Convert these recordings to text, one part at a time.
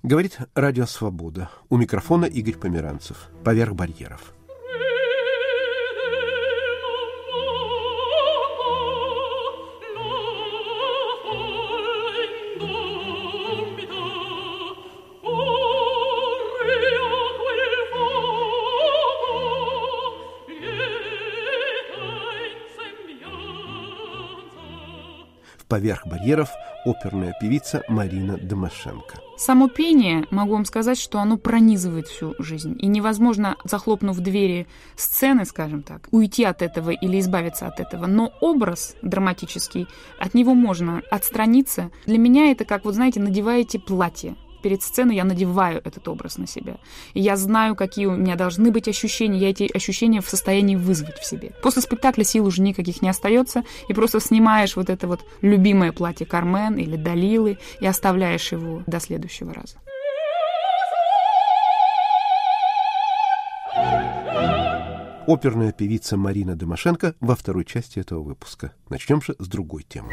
Говорит Радио Свобода. У микрофона Игорь Померанцев. «Поверх барьеров». «Поверх барьеров» оперная певица Марина Домашенко. Само пение, могу вам сказать, что оно пронизывает всю жизнь. И невозможно, захлопнув двери сцены, скажем так, уйти от этого или избавиться от этого. Но образ драматический, от него можно отстраниться. Для меня это как, вот знаете, надеваете платье. Перед сценой я надеваю этот образ на себя. И я знаю, какие у меня должны быть ощущения. Я эти ощущения в состоянии вызвать в себе. После спектакля сил уже никаких не остается. И просто снимаешь вот это вот любимое платье Кармен или Далилы и оставляешь его до следующего раза. Оперная певица Марина Домашенко во второй части этого выпуска. Начнем же с другой темы.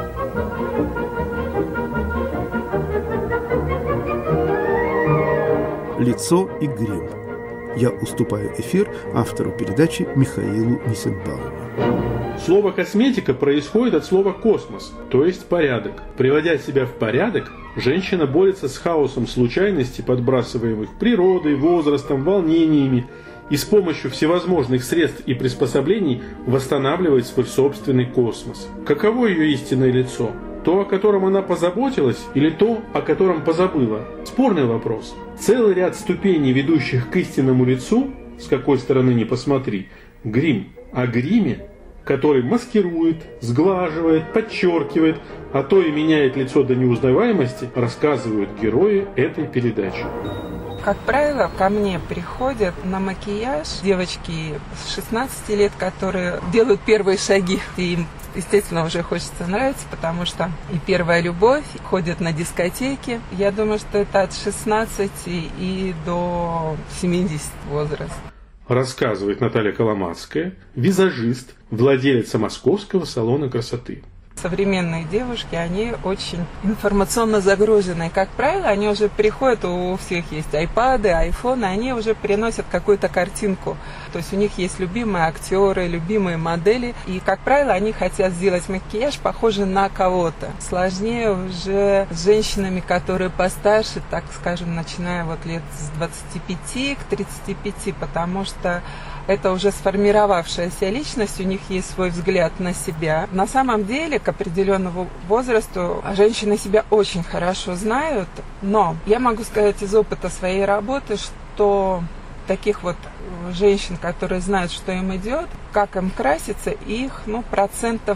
Лицо и грим. Я уступаю эфир автору передачи Михаилу Нисенбауму. Слово «косметика» происходит от слова «космос», то есть «порядок». Приводя себя в порядок, женщина борется с хаосом случайностей, подбрасываемых природой, возрастом, волнениями, и с помощью всевозможных средств и приспособлений восстанавливает свой собственный космос. Каково ее истинное лицо? То, о котором она позаботилась, или то, о котором позабыла? Спорный вопрос. Целый ряд ступеней, ведущих к истинному лицу, с какой стороны ни посмотри, грим. О гриме, который маскирует, сглаживает, подчеркивает, а то и меняет лицо до неузнаваемости, рассказывают герои этой передачи. Как правило, ко мне приходят на макияж девочки с 16 лет, которые делают первые шаги. И им, естественно, уже хочется нравиться, потому что и первая любовь, ходят на дискотеки. Я думаю, что это от 16 и до 70 возраст. Рассказывает Наталья Коломацкая, визажист, владелица московского салона красоты. Современные девушки, они очень информационно загружены. Как правило, они уже приходят, у всех есть айпады, айфоны, они уже приносят какую-то картинку. То есть у них есть любимые актеры, любимые модели. И, как правило, они хотят сделать макияж похожий на кого-то. Сложнее уже с женщинами, которые постарше, так скажем, начиная вот лет с 25 к 35, потому что это уже сформировавшаяся личность, у них есть свой взгляд на себя. На самом деле, к определенному возрасту женщины себя очень хорошо знают, но я могу сказать из опыта своей работы, что таких вот женщин, которые знают, что им идет, как им краситься, их, 20%.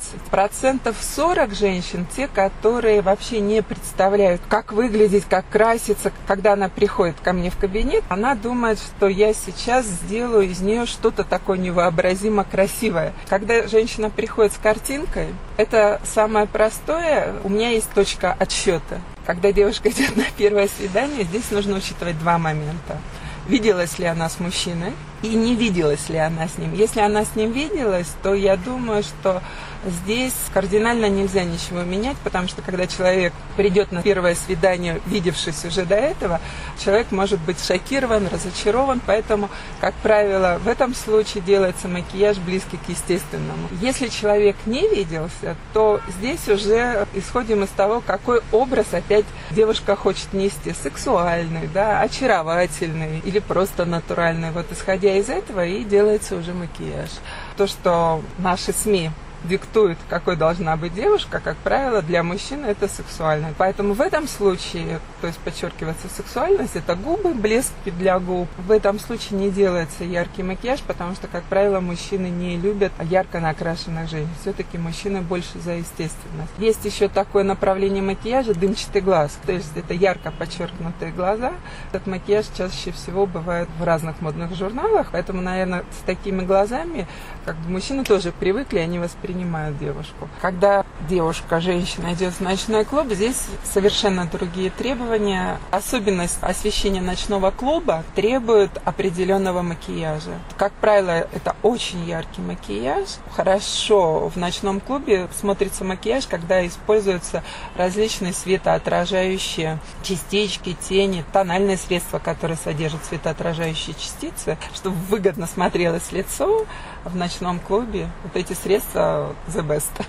40% женщин, те, которые вообще не представляют, как выглядеть, как краситься. Когда она приходит ко мне в кабинет, она думает, что я сейчас сделаю из нее что-то такое невообразимо красивое. Когда женщина приходит с картинкой, это самое простое. У меня есть точка отсчета. Когда девушка идет на первое свидание, здесь нужно учитывать два момента. Виделась ли она с мужчиной и не виделась ли она с ним. Если она с ним виделась, то я думаю, что здесь кардинально нельзя ничего менять, потому что когда человек придет на первое свидание, видевшись уже до этого, человек может быть шокирован, разочарован, поэтому, как правило, в этом случае делается макияж близкий к естественному. Если человек не виделся, то здесь уже исходим из того, какой образ опять девушка хочет нести, сексуальный, очаровательный или просто натуральный. Вот исходя из этого и делается уже макияж. То, что наши СМИ диктует, какой должна быть девушка, как правило, для мужчины это сексуально. Поэтому в этом случае, то есть подчеркивается сексуальность, это губы, блески для губ. В этом случае не делается яркий макияж, потому что, как правило, мужчины не любят ярко накрашенных женщин. Все-таки мужчины больше за естественность. Есть еще такое направление макияжа — дымчатый глаз. То есть это ярко подчеркнутые глаза. Этот макияж чаще всего бывает в разных модных журналах, поэтому, наверное, с такими глазами мужчины тоже привыкли, они воспринимают воспринимают девушку. Когда девушка, женщина идет в ночной клуб, здесь совершенно другие требования. Особенность освещения ночного клуба требует определенного макияжа. Как правило, это очень яркий макияж. Хорошо в ночном клубе смотрится макияж, когда используются различные светоотражающие частички, тени, тональные средства, которые содержат светоотражающие частицы, чтобы выгодно смотрелось лицо. В ночном клубе вот эти средства the best.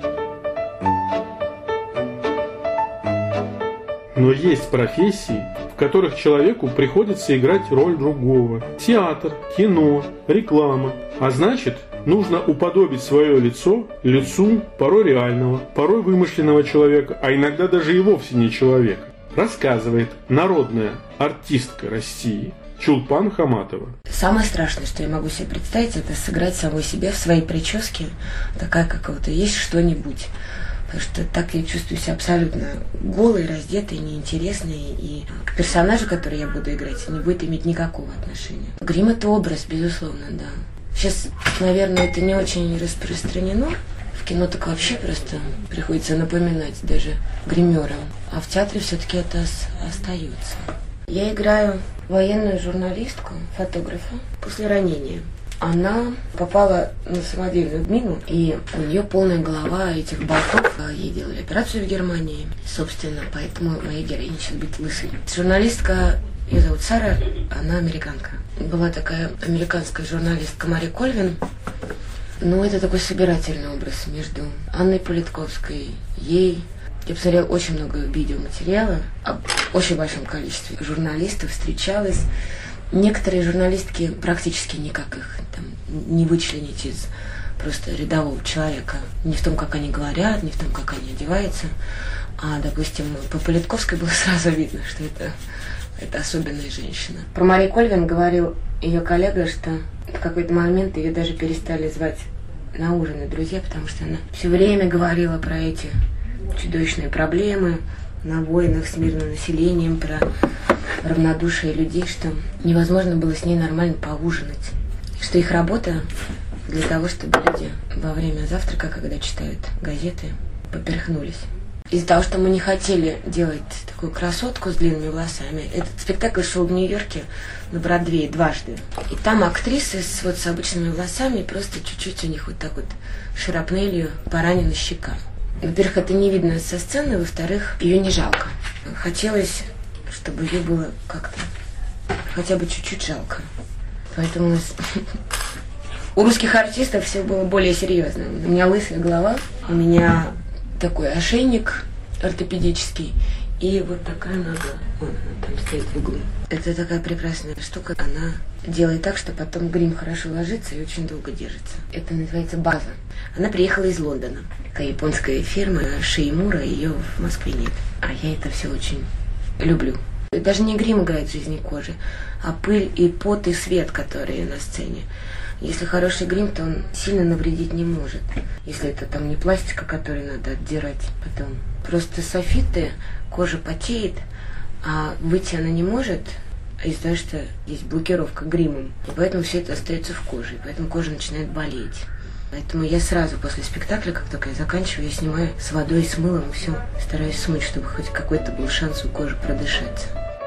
Но есть профессии, в которых человеку приходится играть роль другого. Театр, кино, реклама. А значит, нужно уподобить свое лицо лицу порой реального, порой вымышленного человека, а иногда даже и вовсе не человека. Рассказывает народная артистка России Чулпан Хаматова. Самое страшное, что я могу себе представить, это сыграть самой себе в своей прическе, такая какого-то есть что-нибудь. Потому что так я чувствую себя абсолютно голой, раздетой, неинтересной. И к персонажу, который я буду играть, не будет иметь никакого отношения. Грим – это образ, безусловно, да. Сейчас, наверное, это не очень распространено. В кино так вообще просто приходится напоминать даже гримерам. А в театре все-таки это остается. Я играю военную журналистку, фотографа, после ранения. Она попала на самодельную мину, и у нее полная голова этих болтов. Ей делали операцию в Германии, собственно, поэтому моя героиня сейчас будет лысой. Журналистка, ее зовут Сара, она американка. Была такая американская журналистка Мари Кольвин. Ну, это такой собирательный образ между Анной Политковской, ей. Я посмотрела очень много видеоматериала об очень большом количестве журналистов, встречалась. Некоторые журналистки практически никак их там не вычленить из просто рядового человека. Не в том, как они говорят, не в том, как они одеваются. А, допустим, по Политковской было сразу видно, что это особенная женщина. Про Мари Кольвин говорил ее коллега, что в какой-то момент ее даже перестали звать на ужины друзья, потому что она все время говорила про эти чудовищные проблемы на войнах с мирным населением, про равнодушие людей, что невозможно было с ней нормально поужинать. Что их работа для того, чтобы люди во время завтрака, когда читают газеты, поперхнулись. Из-за того, что мы не хотели делать такую красотку с длинными волосами, этот спектакль шел в Нью-Йорке на Бродвее дважды. И там актрисы с обычными волосами, просто чуть-чуть у них вот так вот шрапнелью поранена щека. Во-первых, это не видно со сцены, во-вторых, ее не жалко. Хотелось, чтобы ее было как-то хотя бы чуть-чуть жалко. Поэтому у русских артистов все было более серьезно. У меня лысая голова, у меня такой ошейник ортопедический и вот такая нога. Вон она там стоит в углу. Это такая прекрасная штука. Она делает так, что потом грим хорошо ложится и очень долго держится. Это называется база. Она приехала из Лондона. Такая японская фирма Шеймура, ее в Москве нет. А я это все очень люблю. Даже не грим играет в жизни кожи, а пыль и пот и свет, которые на сцене. Если хороший грим, то он сильно навредить не может. Если это там не пластика, которую надо отдирать потом. Просто софиты, кожа потеет, а выйти она не может из-за того, что есть блокировка гримом. И поэтому все это остается в коже, и поэтому кожа начинает болеть. Поэтому я сразу после спектакля, как только я заканчиваю, я снимаю с водой, с мылом, и все, стараюсь смыть, чтобы хоть какой-то был шанс у кожи продышаться.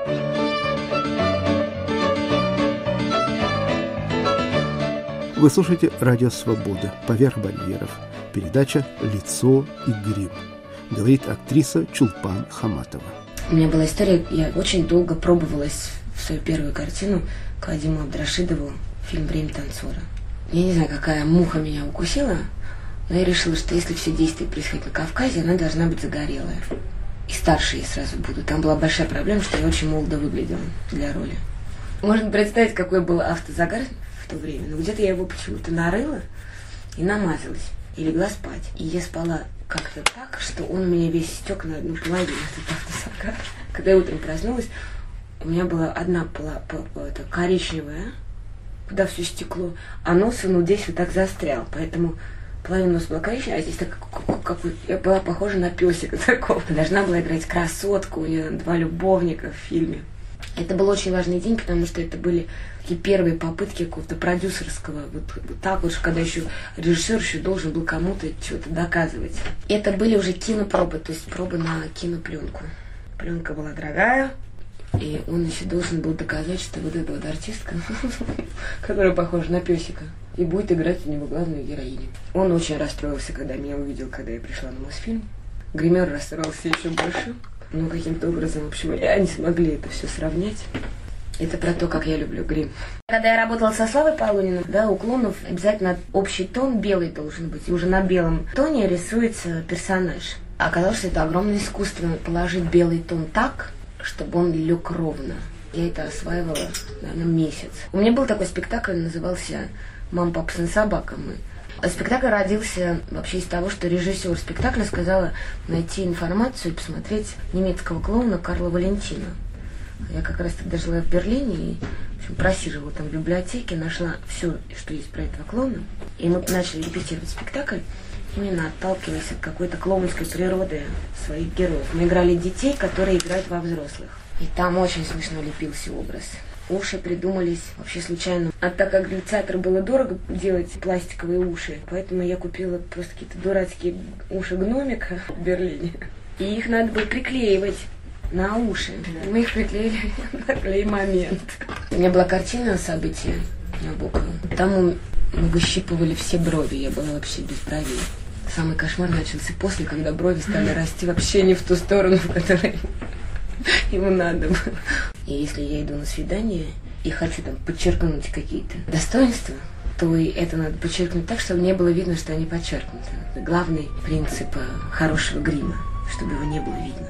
Вы слушаете «Радио Свобода. Поверх барьеров». Передача «Лицо и грим». Говорит актриса Чулпан Хаматова. У меня была история, я очень долго пробовалась в свою первую картину к Вадиму Абдрашидову, фильм «Время танцора». Я не знаю, какая муха меня укусила, но я решила, что если все действия происходят на Кавказе, она должна быть загорелая. И старше я сразу буду. Там была большая проблема, что я очень молодо выглядела для роли. Можно представить, какой был автозагар в то время. Но где-то я его почему-то нарыла и намазалась. И легла спать. И я спала как-то так, что он у меня весь стек на одну половину, этот автозагар. Когда я утром проснулась, у меня была одна коричневая, куда все стекло, а нос он вот здесь вот так застрял. Поэтому половина носа была коричневая, а здесь так, я была похожа на песика такого. Должна была играть красотку, у нее 2 любовника в фильме. Это был очень важный день, потому что это были такие первые попытки какого-то продюсерского, вот так вот, когда еще режиссер еще должен был кому-то что-то доказывать. Это были уже кинопробы, то есть пробы на кинопленку. Пленка была дорогая, и он еще должен был доказать, что вот эта вот артистка, которая похожа на песика, и будет играть у него главную героиню. Он очень расстроился, когда меня увидел, когда я пришла на Мосфильм. Гример расстроился еще больше. Но каким-то образом, в общем, они смогли это все сравнять. Это про то, как я люблю грим. Когда я работала со Славой Полуниным, да, у клоунов обязательно общий тон белый должен быть. И уже на белом тоне рисуется персонаж. А оказалось, что это огромное искусство положить белый тон так, чтобы он лег ровно. Я это осваивала, наверное, месяц. У меня был такой спектакль, назывался «Мама, папа, сын, собака». Спектакль родился вообще из того, что режиссер спектакля сказала найти информацию и посмотреть немецкого клоуна Карла Валентина. Я как раз тогда жила в Берлине и, в общем, просиживала там в библиотеке, нашла все, что есть про этого клоуна. И мы начали репетировать спектакль, именно отталкиваясь от какой-то клоунской природы своих героев. Мы играли детей, которые играют во взрослых. И там очень смешно лепился образ. Уши придумались вообще случайно. А так как для театра было дорого делать пластиковые уши, поэтому я купила просто какие-то дурацкие уши гномика в Берлине. И их надо было приклеивать на уши. Мы их приклеили на клей-момент. У меня была картина события Набокова. Там мы выщипывали все брови. Я была вообще без бровей. Самый кошмар начался после, когда брови стали расти вообще не в ту сторону, в которой ему надо было. И если я иду на свидание и хочу там подчеркнуть какие-то достоинства, то и это надо подчеркнуть так, чтобы не было видно, что они подчеркнуты. Это главный принцип хорошего грима, чтобы его не было видно.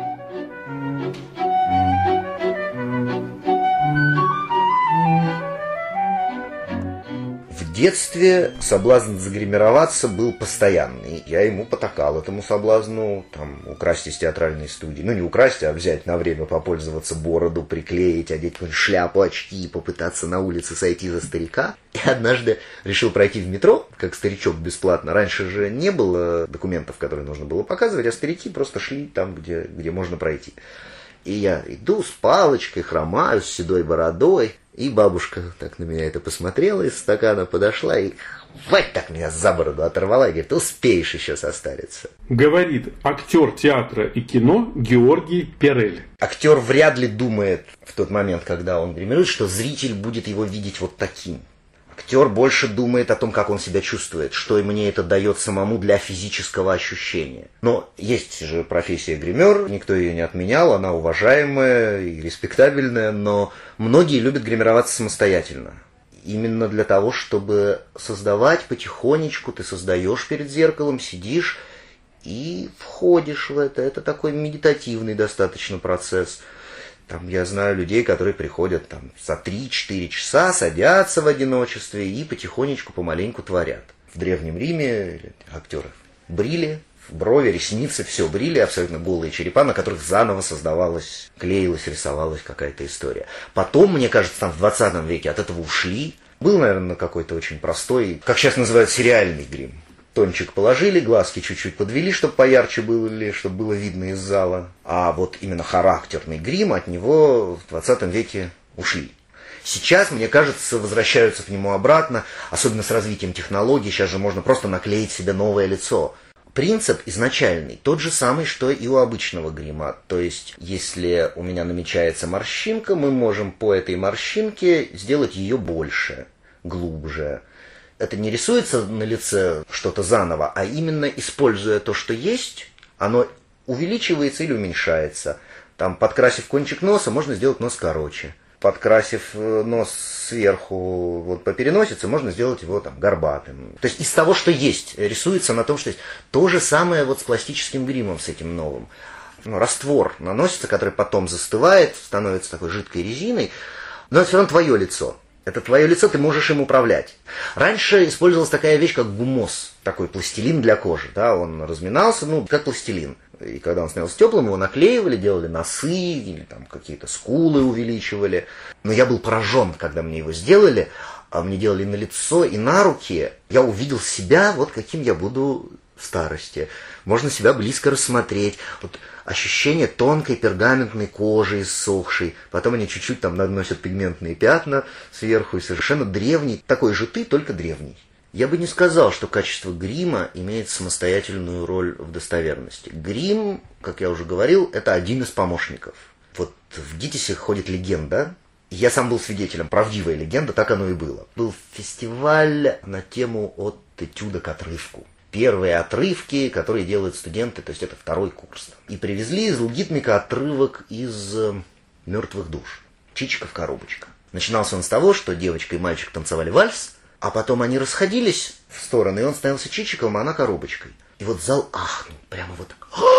В детстве соблазн загримироваться был постоянный. Я ему потакал, этому соблазну, там, украсть из театральной студии. Ну, не украсть, а взять на время, попользоваться, бороду приклеить, одеть какую-нибудь шляпу, очки и попытаться на улице сойти за старика. И однажды решил пройти в метро, как старичок, бесплатно. Раньше же не было документов, которые нужно было показывать, а старики просто шли там, где можно пройти. И я иду с палочкой, хромаю, с седой бородой. И бабушка так на меня это посмотрела из стакана, подошла и хвать так меня за бороду оторвала и говорит: успеешь еще состариться. Говорит актер театра и кино Георгий Перель. Актер вряд ли думает в тот момент, когда он гримирует, что зритель будет его видеть вот таким. Актер больше думает о том, как он себя чувствует, что мне это дает самому для физического ощущения. Но есть же профессия гример, никто ее не отменял, она уважаемая и респектабельная, но многие любят гримироваться самостоятельно. Именно для того, чтобы создавать потихонечку, ты создаешь перед зеркалом, сидишь и входишь в это. Это такой медитативный достаточно процесс. Там я знаю людей, которые приходят там, за 3-4 часа, садятся в одиночестве и потихонечку, помаленьку творят. В Древнем Риме актеры брили, брови, ресницы, все брили, абсолютно голые черепа, на которых заново создавалась, клеилась, рисовалась какая-то история. Потом, мне кажется, там в 20 веке от этого ушли. Был, наверное, какой-то очень простой, как сейчас называют, сериальный грим. Тончик положили, глазки чуть-чуть подвели, чтобы поярче были, чтобы было видно из зала. А вот именно характерный грим, от него в 20 веке ушли. Сейчас, мне кажется, возвращаются к нему обратно, особенно с развитием технологий. Сейчас же можно просто наклеить себе новое лицо. Принцип изначальный, тот же самый, что и у обычного грима. То есть, если у меня намечается морщинка, мы можем по этой морщинке сделать ее больше, глубже. Это не рисуется на лице что-то заново, а именно используя то, что есть, оно увеличивается или уменьшается. Там, подкрасив кончик носа, можно сделать нос короче. Подкрасив нос сверху вот, по переносице, можно сделать его там горбатым. То есть из того, что есть, рисуется на том, что есть. То же самое вот с пластическим гримом, с этим новым. Раствор наносится, который потом застывает, становится такой жидкой резиной, но это все равно твое лицо. Это твое лицо, ты можешь им управлять. Раньше использовалась такая вещь, как гумос, такой пластилин для кожи. Да? Он разминался, как пластилин. И когда он становился теплым, его наклеивали, делали носы, или там какие-то скулы увеличивали. Но я был поражен, когда мне его сделали. Мне делали на лицо и на руки. Я увидел себя, вот каким я буду в старости. Можно себя близко рассмотреть. Вот ощущение тонкой пергаментной кожи иссохшей. Потом они чуть-чуть там наносят пигментные пятна сверху. И совершенно древний, такой же ты, только древний. Я бы не сказал, что качество грима имеет самостоятельную роль в достоверности. Грим, как я уже говорил, это один из помощников. Вот в ГИТИСе ходит легенда. Я сам был свидетелем, правдивая легенда, так оно и было. Был фестиваль на тему «От этюда к отрывку». Первые отрывки, которые делают студенты, то есть это 2-й курс. И привезли из лгитмика отрывок из «Мертвых душ». «Чичиков-коробочка». Начинался он с того, что девочка и мальчик танцевали вальс, а потом они расходились в стороны, и он становился Чичиковым, а она коробочкой. И вот зал ахнул, прямо вот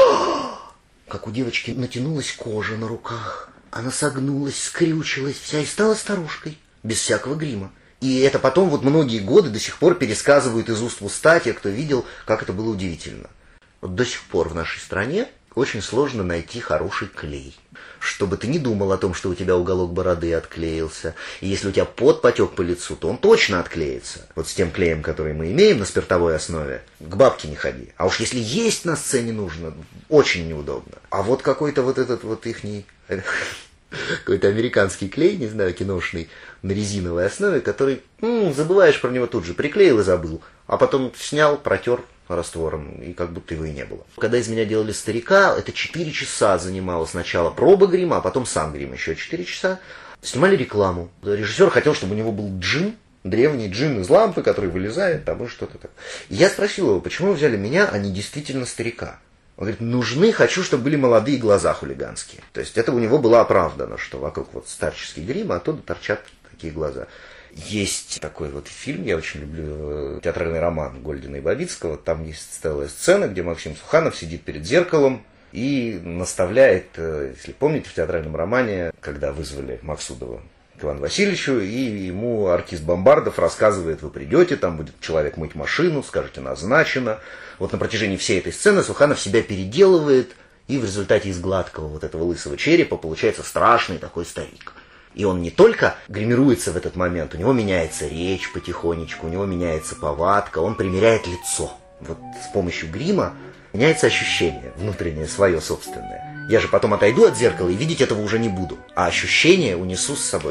как у девочки натянулась кожа на руках. Она согнулась, скрючилась вся и стала старушкой, без всякого грима. И это потом вот многие годы до сих пор пересказывают из уст в уста те, кто видел, как это было удивительно. Вот до сих пор в нашей стране очень сложно найти хороший клей. Чтобы ты не думал о том, что у тебя уголок бороды отклеился. И если у тебя пот потек по лицу, то он точно отклеится. Вот с тем клеем, который мы имеем на спиртовой основе, к бабке не ходи. А уж если есть на сцене нужно, очень неудобно. А вот какой-то вот этот вот ихний... какой-то американский клей, не знаю, киношный, на резиновой основе, который, забываешь про него тут же, приклеил и забыл. А потом снял, протер раствором, и как будто его и не было. Когда из меня делали старика, это 4 часа занимало сначала проба грима, а потом сам грим еще 4 часа. Снимали рекламу. Режиссер хотел, чтобы у него был джин, древний джин из лампы, который вылезает, там и что-то так. И я спросил его, почему вы взяли меня, а не действительно старика? Он говорит, нужны, хочу, чтобы были молодые глаза хулиганские. То есть это у него было оправдано, что вокруг вот старческий грим, а оттуда торчат такие глаза. Есть такой вот фильм, я очень люблю, театральный роман Гольдина и Бабицкого. Там есть целая сцена, где Максим Суханов сидит перед зеркалом и наставляет, если помните, в театральном романе, когда вызвали Максудова к Ивану Васильевичу, и ему артист Бомбардов рассказывает, вы придете, там будет человек мыть машину, скажете, назначено. Вот на протяжении всей этой сцены Суханов себя переделывает, и в результате из гладкого вот этого лысого черепа получается страшный такой старик. И он не только гримируется в этот момент, у него меняется речь потихонечку, у него меняется повадка, он примеряет лицо. Вот с помощью грима меняется ощущение внутреннее, свое собственное. Я же потом отойду от зеркала и видеть этого уже не буду, а ощущение унесу с собой.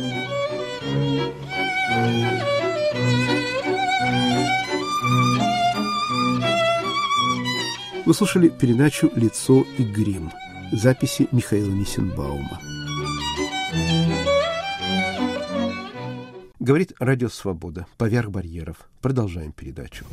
Вы слушали передачу «Лицо и грим». Записи Михаила Нисенбаума. Говорит Радио Свобода. Поверх барьеров. Продолжаем передачу.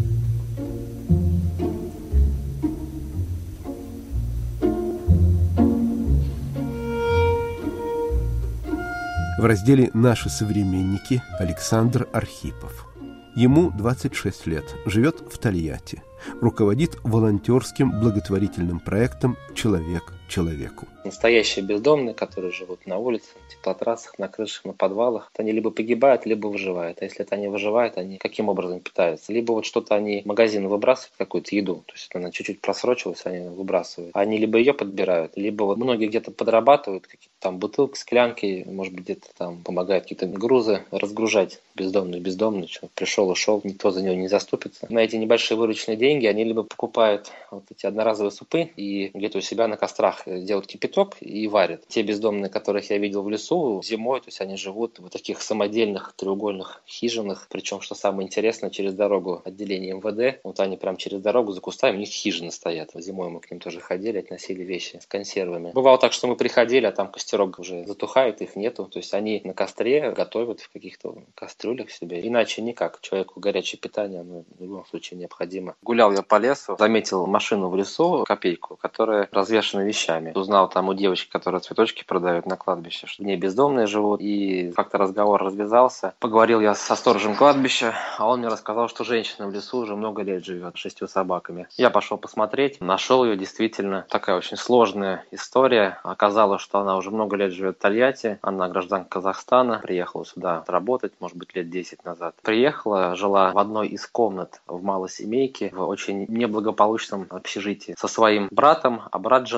В разделе «Наши современники» Александр Архипов. Ему 26 лет, живет в Тольятти, руководит волонтерским благотворительным проектом «Человек человеку». Настоящие бездомные, которые живут на улице, на теплотрассах, на крышах, на подвалах, они либо погибают, либо выживают. А если это они выживают, они каким образом питаются? Либо вот что-то они в магазин выбрасывают, какую-то еду, то есть она чуть-чуть просрочилась, они выбрасывают. Они либо ее подбирают, либо вот многие где-то подрабатывают, какие-то там бутылки, склянки, может быть, где-то там помогают какие-то грузы разгружать бездомный, человек пришел, ушел, никто за него не заступится. На эти небольшие вырученные деньги они либо покупают вот эти одноразовые супы и где-то у себя на кострах делают кипяток и варят. Те бездомные, которых я видел в лесу зимой, то есть они живут в таких самодельных треугольных хижинах, причем, что самое интересное, через дорогу отделение МВД, вот они прям через дорогу за кустами, у них хижины стоят. Зимой мы к ним тоже ходили, относили вещи с консервами. Бывало так, что мы приходили, а там костерок уже затухает, их нету, то есть они на костре готовят в каких-то кастрюлях себе. Иначе никак. Человеку горячее питание, оно в любом случае необходимо. Гулял я по лесу, заметил машину в лесу, копейку, которая развешана вещами. Узнал там у девочки, которая цветочки продает на кладбище, что в ней бездомные живут. И как-то разговор развязался. Поговорил я со сторожем кладбища, а он мне рассказал, что женщина в лесу уже много лет живет, 6 собаками. Я пошел посмотреть, нашел ее, действительно такая очень сложная история. Оказалось, что она уже много лет живет в Тольятти, она гражданка Казахстана, приехала сюда работать, может быть, лет 10 назад. Приехала, жила в одной из комнат в малой семейке, в очень неблагополучном общежитии со своим братом, а брат с женой. Так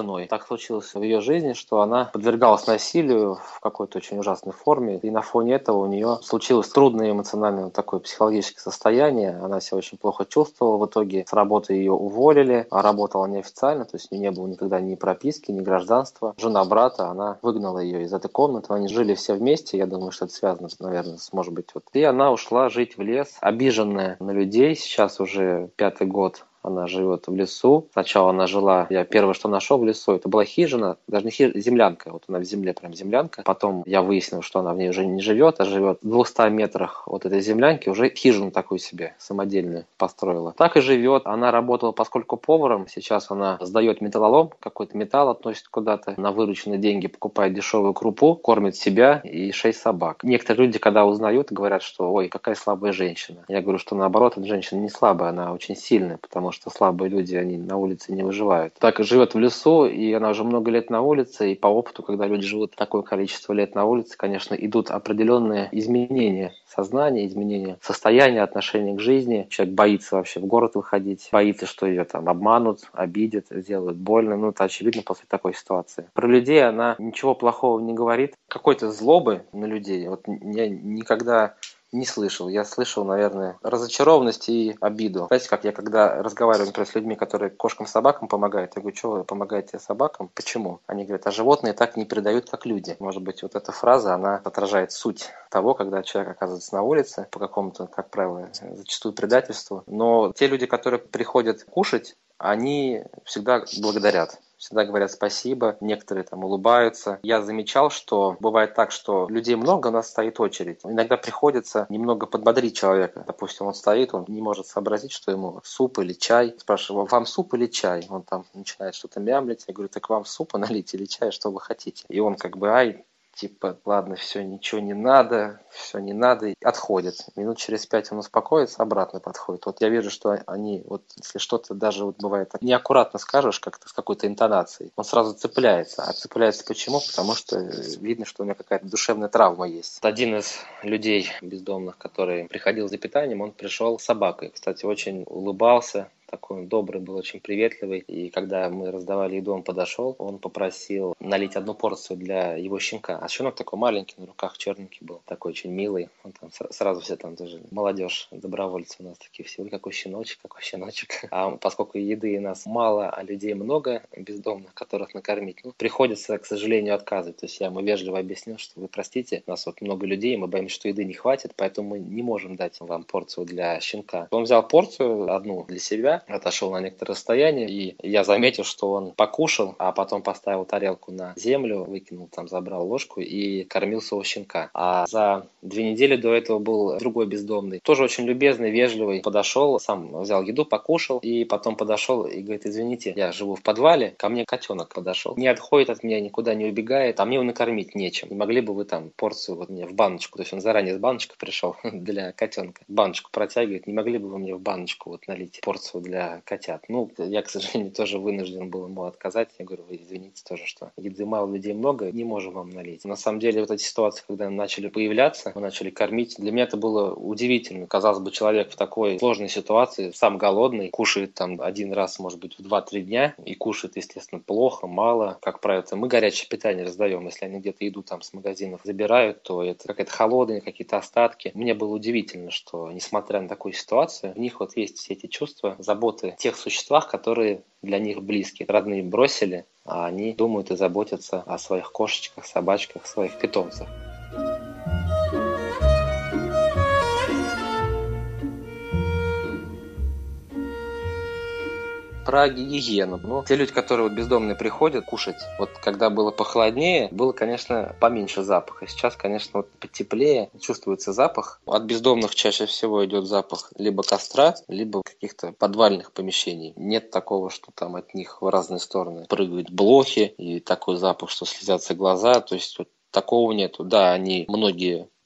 так случилось в ее жизни, что она подвергалась насилию в какой-то очень ужасной форме, и на фоне этого у нее случилось трудное эмоциональное такое психологическое состояние, она себя очень плохо чувствовала, в итоге с работы ее уволили, а работала неофициально, то есть у нее не было никогда ни прописки, ни гражданства. Жена брата, она выгнала ее из этой комнаты, они жили все вместе, я думаю, что это связано, наверное, может быть, вот. И она ушла жить в лес, обиженная на людей, сейчас уже 5-й год. Она живет в лесу. Сначала она жила, я первое, что нашел в лесу, это была хижина, даже не хижина, землянка. Вот она в земле, прям землянка. Потом я выяснил, что она в ней уже не живет, а живет в 200 метрах от этой землянки, уже хижину такую себе самодельную построила. Так и живет. Она работала поскольку поваром. Сейчас она сдает металлолом, какой-то металл относит куда-то. На вырученные деньги покупает дешевую крупу, кормит себя и 6 собак. Некоторые люди, когда узнают, говорят, что ой, какая слабая женщина. Я говорю, что наоборот, эта женщина не слабая, она очень сильная, потому что слабые люди, они на улице не выживают. Так и живет в лесу, и она уже много лет на улице, и по опыту, когда люди живут такое количество лет на улице, конечно, идут определенные изменения сознания, изменения состояния, отношения к жизни. Человек боится вообще в город выходить, боится, что ее там обманут, обидят, сделают больно. Ну, это очевидно после такой ситуации. Про людей она ничего плохого не говорит. Какой-то злобы на людей вот я никогда не слышал. Я слышал, наверное, разочарованность и обиду. Знаете, как я когда разговариваю, например, с людьми, которые кошкам, собакам помогают, я говорю, что вы помогаете собакам? Почему? Они говорят, а животные так не передают, как люди. Может быть, вот эта фраза, она отражает суть того, когда человек оказывается на улице по какому-то, как правило, зачастую предательству. Но те люди, которые приходят кушать, они всегда благодарят. Всегда говорят спасибо, некоторые там улыбаются. Я замечал, что бывает так, что людей много, у нас стоит очередь. Иногда приходится немного подбодрить человека. Допустим, он стоит, он не может сообразить, что ему суп или чай. Спрашиваю, вам суп или чай? Он там начинает что-то мямлить. Я говорю, так вам супа налить или чай, что вы хотите? И он как бы, типа, ладно, все, ничего не надо, и отходит. Минут через 5 он успокоится, обратно подходит. Вот я вижу, что они, вот если что-то даже вот бывает так, неаккуратно скажешь, как-то с какой-то интонацией, он сразу цепляется. А цепляется почему? Потому что видно, что у него какая-то душевная травма есть. Один из людей бездомных, который приходил за питанием, он пришел с собакой. Кстати, очень улыбался. Такой он добрый был, очень приветливый. И когда мы раздавали еду, он подошел, он попросил налить 1 порцию для его щенка. А щенок такой маленький, на руках черненький был, такой очень милый. Он там сразу все там тоже, молодежь, добровольцы у нас такие все, какой щеночек, какой щеночек. А поскольку еды у нас мало, а людей много, бездомных, которых накормить, приходится, к сожалению, отказывать. То есть я ему вежливо объяснил, что вы простите, у нас вот много людей, мы боимся, что еды не хватит, поэтому мы не можем дать вам порцию для щенка. Он взял порцию, 1 для себя, отошел на некоторое расстояние, и я заметил, что он покушал, а потом поставил тарелку на землю, выкинул, там забрал ложку и кормил своего щенка. А за 2 недели до этого был другой бездомный, тоже очень любезный, вежливый, подошел, сам взял еду, покушал, и потом подошел и говорит, извините, я живу в подвале, ко мне котенок подошел, не отходит от меня, никуда не убегает, а мне его накормить нечем. Не могли бы вы там порцию вот мне в баночку, то есть он заранее с баночкой пришел для котенка, баночку протягивает, не могли бы вы мне в баночку вот налить порцию для котят? Ну, я, к сожалению, тоже вынужден был ему отказать. Я говорю, вы извините тоже, что еды мало, людей много, не можем вам налить. На самом деле, вот эти ситуации, когда начали появляться, мы начали кормить, для меня это было удивительно. Казалось бы, человек в такой сложной ситуации, сам голодный, кушает там 1 раз, может быть, в 2-3 дня, и кушает, естественно, плохо, мало. Как правило, мы горячее питание раздаем. Если они где-то еду там с магазинов забирают, то это какая-то холодная, какие-то остатки. Мне было удивительно, что, несмотря на такую ситуацию, в них вот есть все эти чувства, заботы о тех существах, которые для них близки. Родные бросили, а они думают и заботятся о своих кошечках, собачках, своих питомцах. Про гигиену. Те люди, которые вот бездомные приходят кушать, вот когда было похолоднее, было, конечно, поменьше запаха. Сейчас, конечно, вот потеплее, чувствуется запах. От бездомных чаще всего идет запах либо костра, либо каких-то подвальных помещений. Нет такого, что там от них в разные стороны прыгают блохи, и такой запах, что слезятся глаза. То есть вот такого нету. Да, они многие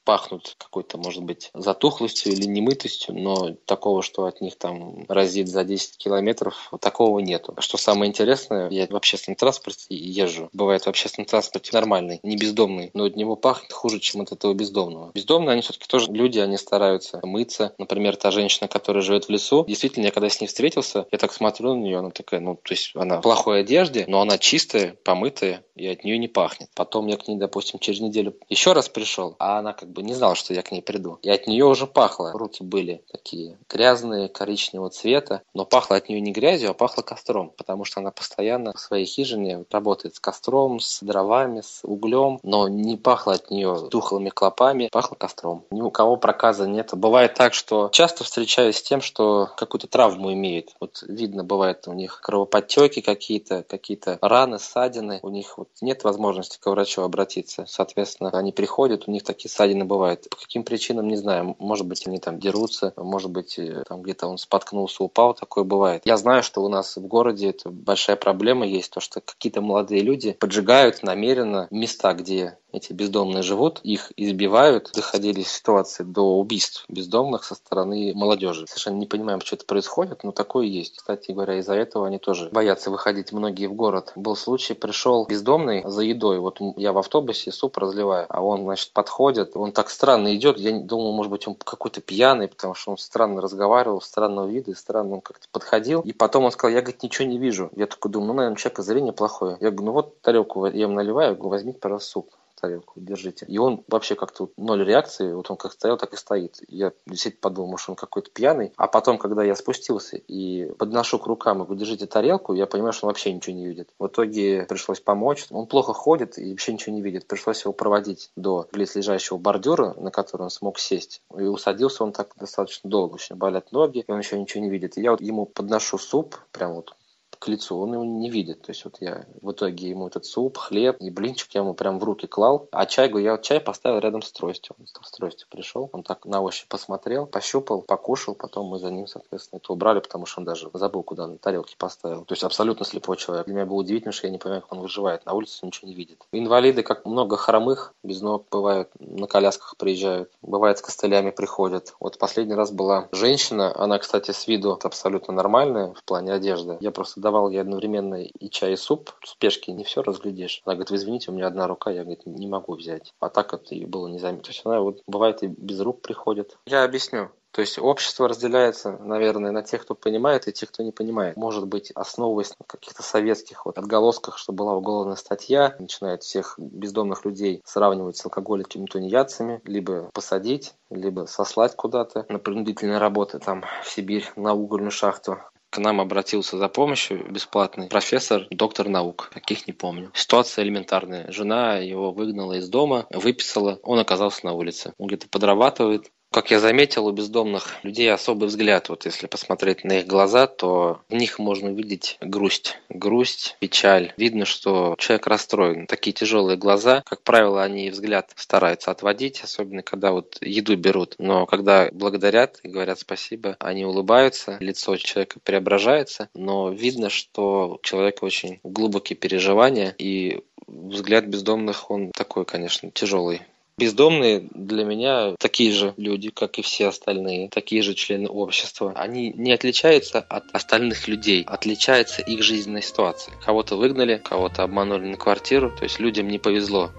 пахнут какой-то, может быть, затухлостью или немытостью, но такого, что от них там разит за 10 километров, такого нету. Что самое интересное, я в общественном транспорте езжу. Бывает в общественном транспорте нормальный, не бездомный, но от него пахнет хуже, чем от этого бездомного. Бездомные, они все-таки тоже люди, они стараются мыться. Например, та женщина, которая живет в лесу, действительно, я когда с ней встретился, я так смотрю на нее, она такая, то есть она в плохой одежде, но она чистая, помытая, и от нее не пахнет. Потом я к ней, допустим, через неделю еще раз пришел, а она как бы не знала, что я к ней приду. И от нее уже пахло. Руки были такие грязные, коричневого цвета, но пахло от нее не грязью, а пахло костром, потому что она постоянно в своей хижине работает с костром, с дровами, с углем, но не пахло от нее тухлыми клопами, пахло костром. Ни у кого проказа нет. Бывает так, что часто встречаюсь с тем, что какую-то травму имеют. Вот видно, бывает у них кровоподтеки какие-то раны, ссадины. У них вот нет возможности к врачу обратиться. Соответственно, они приходят, у них такие ссадины бывают. По каким причинам, не знаю. Может быть, они там дерутся, может быть, там где-то он споткнулся, упал. Такое бывает. Я знаю, что у нас в городе это большая проблема есть, то, что какие-то молодые люди поджигают намеренно места, где эти бездомные живут, их избивают. Доходили ситуации до убийств бездомных со стороны молодежи. Совершенно не понимаем, что это происходит, но такое есть. Кстати говоря, из-за этого они тоже боятся выходить многие в город. Был случай, пришел бездомный за едой. Вот я в автобусе суп разливаю, а он, значит, подходит. Он так странно идет. Я думал, может быть, он какой-то пьяный, потому что он странно разговаривал, странного вида, и странно он как-то подходил. И потом он сказал, я, говорит, ничего не вижу. Я такой думаю, наверное, у человека зрение плохое. Я говорю, вот тарелку я ему наливаю, возьмите, пожалуйста, суп. Тарелку, держите. И он вообще как-то ноль реакции, вот он как стоял, так и стоит. Я действительно подумал, может, он какой-то пьяный. А потом, когда я спустился и подношу к рукам и говорю, держите тарелку, я понимаю, что он вообще ничего не видит. В итоге пришлось помочь. Он плохо ходит и вообще ничего не видит. Пришлось его проводить до близлежащего бордюра, на который он смог сесть. И усадился он так достаточно долго. Очень болят ноги, и он еще ничего не видит. И я вот ему подношу суп, прям вот к лицу, он его не видит. То есть вот я в итоге ему этот суп, хлеб и блинчик я ему прям в руки клал. А чай, говорю, я вот чай поставил рядом с тростью. Он с тростью пришел, он так на ощупь посмотрел, пощупал, покушал, потом мы за ним, соответственно, это убрали, потому что он даже забыл, куда на тарелке поставил. То есть абсолютно слепой человек. Для меня было удивительно, что я не понимаю, как он выживает. На улице он ничего не видит. Инвалиды, как много хромых, без ног бывают, на колясках приезжают. Бывает, с костылями приходят. Вот последний раз была женщина, она, кстати, с виду абсолютно нормальная в плане одежды. Я просто давал ей одновременно и чай, и суп. В спешке не все разглядишь. Она говорит, вы извините, у меня одна рука, я, говорит, не могу взять. А так это и было незаметно. То есть она вот бывает и без рук приходит. Я объясню. То есть общество разделяется, наверное, на тех, кто понимает, и тех, кто не понимает. Может быть, основываясь на каких-то советских отголосках, что была уголовная статья, начинает всех бездомных людей сравнивать с алкоголиками, тунеядцами, либо посадить, либо сослать куда-то на принудительные работы там в Сибирь, на угольную шахту. К нам обратился за помощью бесплатный профессор, доктор наук. Каких не помню. Ситуация элементарная. Жена его выгнала из дома, выписала. Он оказался на улице. Он где-то подрабатывает. Как я заметил, у бездомных людей особый взгляд. Вот если посмотреть на их глаза, то в них можно увидеть грусть. Грусть, печаль. Видно, что человек расстроен. Такие тяжелые глаза. Как правило, они взгляд стараются отводить, особенно когда вот еду берут. Но когда благодарят и говорят спасибо, они улыбаются, лицо человека преображается. Но видно, что у человека очень глубокие переживания. И взгляд бездомных, он такой, конечно, тяжелый. Бездомные для меня такие же люди, как и все остальные, такие же члены общества. Они не отличаются от остальных людей, отличается их жизненная ситуация. Кого-то выгнали, кого-то обманули на квартиру, то есть людям не повезло.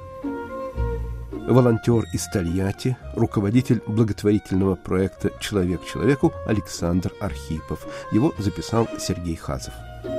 Волонтер из Тольятти, руководитель благотворительного проекта «Человек человеку» Александр Архипов. Его записал Сергей Хазов.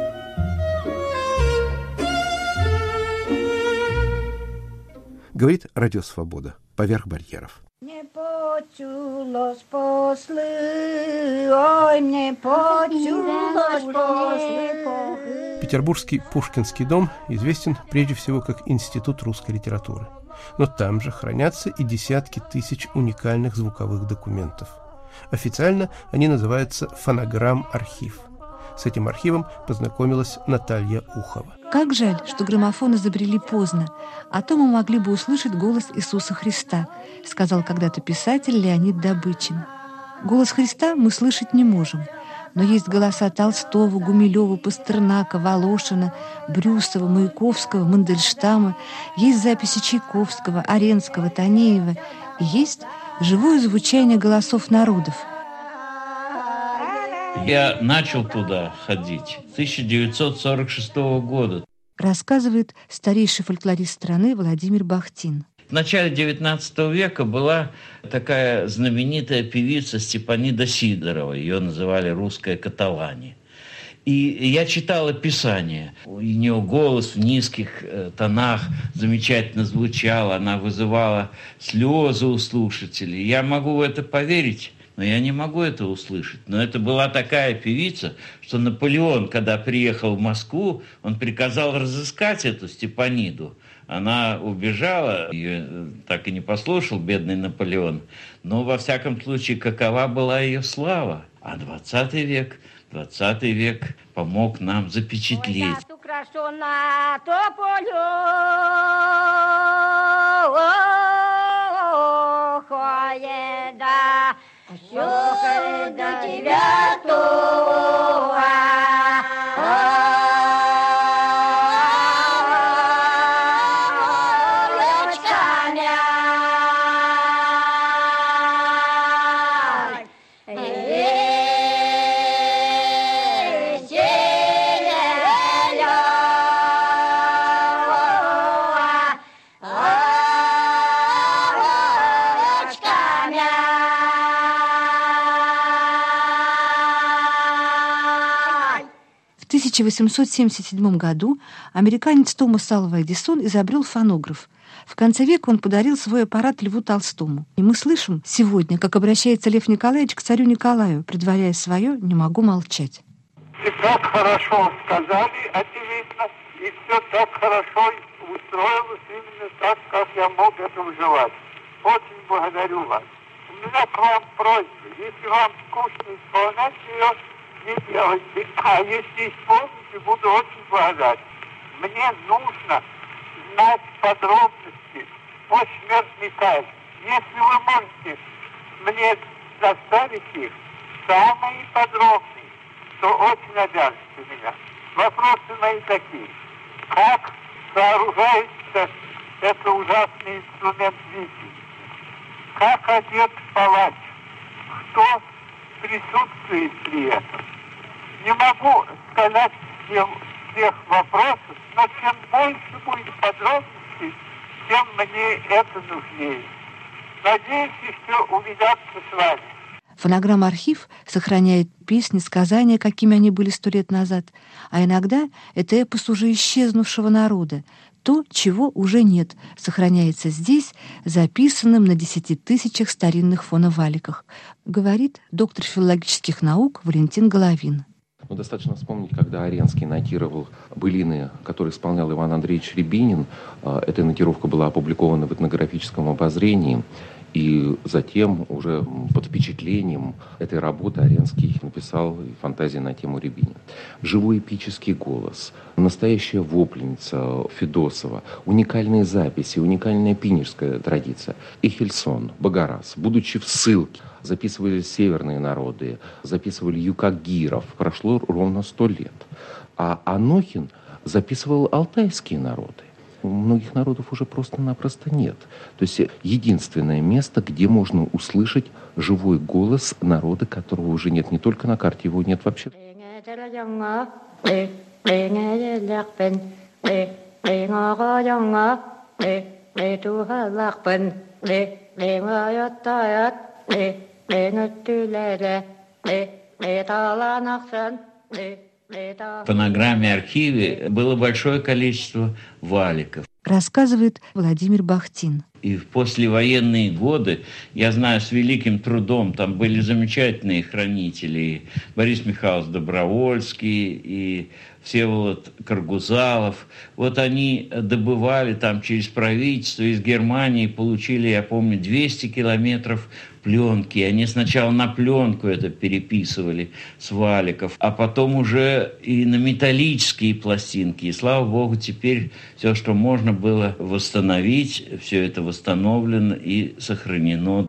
Говорит Радио Свобода. Поверх барьеров. Не почулось после, ой, не почулось после. Петербургский Пушкинский дом известен прежде всего как Институт русской литературы. Но там же хранятся и десятки тысяч уникальных звуковых документов. Официально они называются «Фонограмм-архив». С этим архивом познакомилась Наталья Ухова. Как жаль, что граммофон изобрели поздно, а то мы могли бы услышать голос Иисуса Христа, сказал когда-то писатель Леонид Добычин. Голос Христа мы слышать не можем, но есть голоса Толстого, Гумилева, Пастернака, Волошина, Брюсова, Маяковского, Мандельштама, есть записи Чайковского, Аренского, Танеева, и есть живое звучание голосов народов. Я начал туда ходить с 1946 года. Рассказывает старейший фольклорист страны Владимир Бахтин. В начале XIX века была такая знаменитая певица Степанида Сидорова. Ее называли «Русская Каталани». И я читал описание. У нее голос в низких тонах замечательно звучал. Она вызывала слезы у слушателей. Я могу в это поверить, но я не могу это услышать. Но это была такая певица, что Наполеон, когда приехал в Москву, он приказал разыскать эту Степаниду. Она убежала, ее так и не послушал бедный Наполеон. Но, во всяком случае, какова была ее слава? А 20 век помог нам запечатлеть. В 1877 году американец Томас Алва Эдисон изобрел фонограф. В конце века он подарил свой аппарат Льву Толстому. И мы слышим сегодня, как обращается Лев Николаевич к царю Николаю, предваряя свое «не могу молчать». И так хорошо сказали, очевидно, и все так хорошо устроилось именно так, как я мог это желать. Очень благодарю вас. У меня к вам просьба, если вам скучно исполнять ее, не делайте. А если исполните, буду очень благодарен. Мне нужно знать подробности о смертной казни. Если вы можете мне доставить их, самые подробные, то очень обязаны меня. Вопросы мои такие. Как сооружается этот ужасный инструмент видения? Как одет палач? Кто присутствует при этом? Не могу сказать всех вопросов, но чем больше будет подробностей, тем мне это нужнее. Надеюсь еще увидаться с вами. Фонограмм-архив сохраняет песни, сказания, какими они были 100 лет назад, а иногда это эпос уже исчезнувшего народа. То, чего уже нет, сохраняется здесь, записанным на 10 тысячах старинных фоноваликах, говорит доктор филологических наук Валентин Головин. Достаточно вспомнить, когда Аренский нотировал былины, которые исполнял Иван Андреевич Рябинин. Эта нотировка была опубликована в этнографическом обозрении. И затем уже под впечатлением этой работы Аренский написал фантазии на тему Рябинина. Живой эпический голос, настоящая вопленница Федосова, уникальные записи, уникальная пинежская традиция. Эхельсон, Багарас, будучи в ссылке, записывали северные народы, записывали юкагиров. Прошло ровно 100 лет. А Анохин записывал алтайские народы. У многих народов уже просто-напросто нет. То есть единственное место, где можно услышать живой голос народа, которого уже нет. Не только на карте, его нет вообще. В фонограмме-архиве было большое количество валиков. Рассказывает Владимир Бахтин. И в послевоенные годы, я знаю, с великим трудом, там были замечательные хранители, и Борис Михайлович Добровольский, и Всеволод Каргузалов. Вот они добывали там через правительство из Германии, получили, я помню, 200 километров пленки. Они сначала на пленку это переписывали с валиков, а потом уже и на металлические пластинки. И слава богу, теперь все, что можно было восстановить, все это восстановлено и сохранено.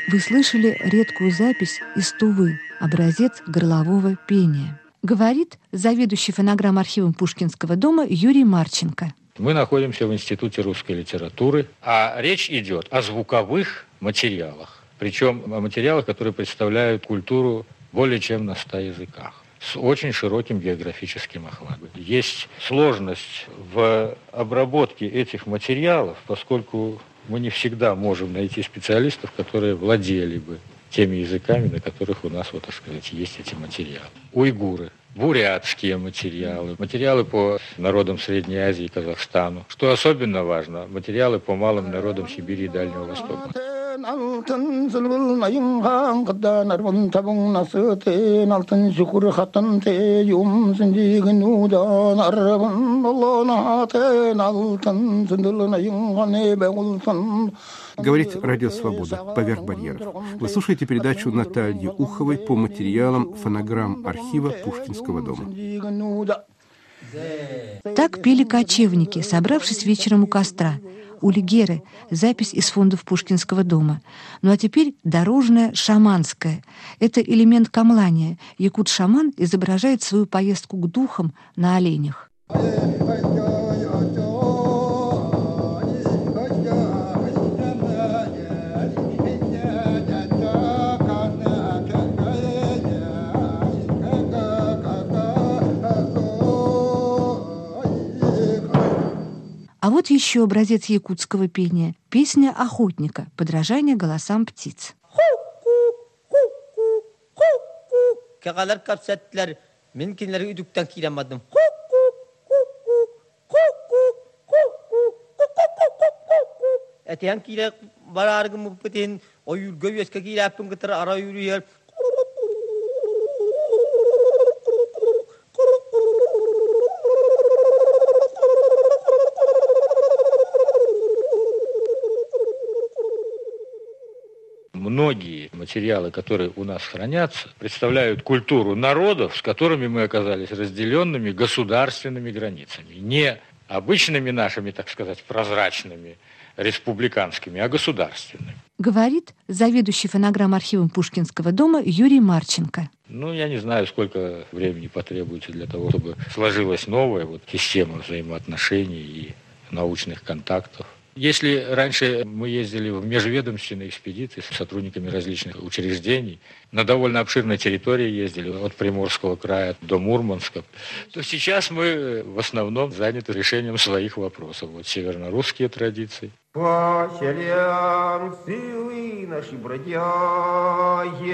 Вы слышали редкую запись из Тувы, образец горлового пения. Говорит заведующий фонограмм-архивом Пушкинского дома Юрий Марченко. Мы находимся в Институте русской литературы, а речь идет о звуковых материалах. Причем о материалах, которые представляют культуру более чем на 100 языках, с очень широким географическим охватом. Есть сложность в обработке этих материалов, поскольку мы не всегда можем найти специалистов, которые владели бы теми языками, на которых у нас, вот, так сказать, есть эти материалы. Уйгуры, бурятские материалы, материалы по народам Средней Азии и Казахстану. Что особенно важно, материалы по малым народам Сибири и Дальнего Востока. Алтын зылбыл найынған қыдан арбын табың насы тен алтын шүкір қатын те юм зіндеген удан арбын болона тен алтын зылбыл найынған эбе ұлсын. Говорит Радио Свобода поверх барьеров. Вы слушаете передачу Натальи Уховой по материалам фонограмм архива Пушкинского дома. Так пели кочевники, собравшись вечером у костра. Улигеры – запись из фондов Пушкинского дома. Ну а теперь дорожное шаманское. Это элемент камлания. Якут-шаман изображает свою поездку к духам на оленях. А вот еще образец якутского пения. Песня охотника, подражание голосам птиц. Многие материалы, которые у нас хранятся, представляют культуру народов, с которыми мы оказались разделенными государственными границами. Не обычными нашими, так сказать, прозрачными, республиканскими, а государственными. Говорит заведующий фонограмм-архивом Пушкинского дома Юрий Марченко. Я не знаю, сколько времени потребуется для того, чтобы сложилась новая система взаимоотношений и научных контактов. Если раньше мы ездили в межведомственные экспедиции с сотрудниками различных учреждений, на довольно обширной территории ездили, от Приморского края до Мурманска, то сейчас мы в основном заняты решением своих вопросов. Северно-русские традиции. По селям силы наши бродяги,